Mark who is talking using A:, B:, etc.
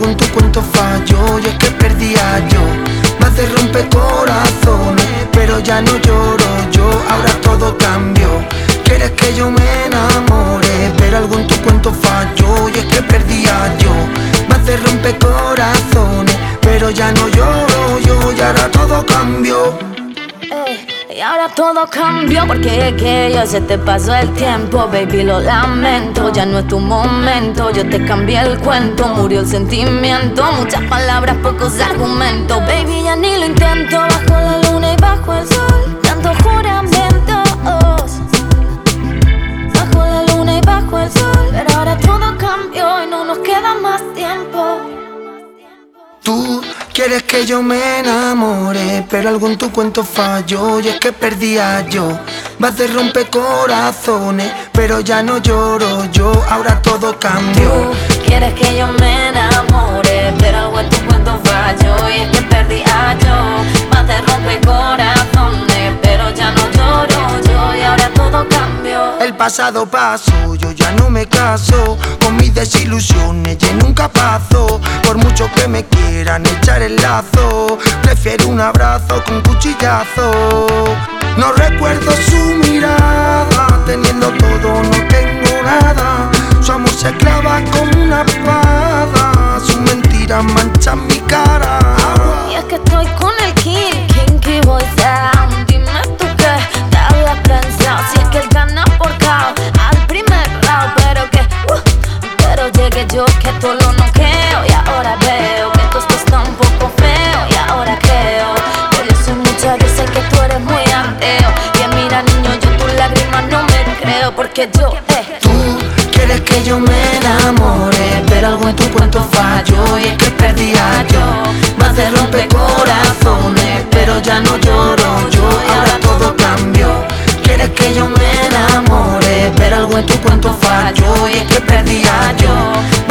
A: algo en tu cuento falló. Y es que perdía yo, más de rompecorazones, pero ya no lloro yo, ahora todo cambió. Quieres que yo me enamore, pero algo en tu cuento falló. Y es que perdía yo, más de rompecorazones, pero ya no lloro yo, y ahora todo cambió.
B: Y ahora todo cambió porque es que ya se te pasó el tiempo, baby, lo lamento. Ya no es tu momento, yo te cambié el cuento. Murió el sentimiento, muchas palabras, pocos argumentos. Baby, ya ni lo intento, bajo la luna y bajo el sol, tantos juramentos. Bajo la luna y bajo el sol, pero ahora todo cambió y no nos queda más tiempo.
A: Tú quieres que yo me enamore, pero algo en tu cuento falló. Y es que perdía yo, vas de rompecorazones, pero ya no lloro yo, ahora todo cambió.
B: Tú quieres que yo me enamore, pero algo en tu cuento falló. Y es que perdía yo, más de rompecorazones, pero ya no lloro yo, y ahora todo cambió.
A: El pasado pasó, yo ya no me caso con mis desilusiones, y nunca paso. Por mucho que me quieran echar el lazo, prefiero un abrazo con cuchillazo. No recuerdo su mirada, teniendo todo no tengo nada. Su amor se clava como una espada, sus mentiras manchan mi cara.
B: Y es que estoy con el Kinky Boy Sound. Dime tú qué te habías pensado, si es que él gana por KO al primer round, pero llegué yo que todo lo noqueo. Y ahora veo que esto está un poco feo, y ahora creo que yo soy muchas veces que tú eres muy ateo. Y mira niño, yo tus lágrimas no me creo, porque yo
A: Tú quieres que yo me enamore, pero algo en tu cuento falló. Y es que perdía yo, más de rompecorazones, pero ya no lloro yo, ahora todo cambió. Quieres que yo me enamore, pero algo en tu cuento falló. Y es que perdía yo,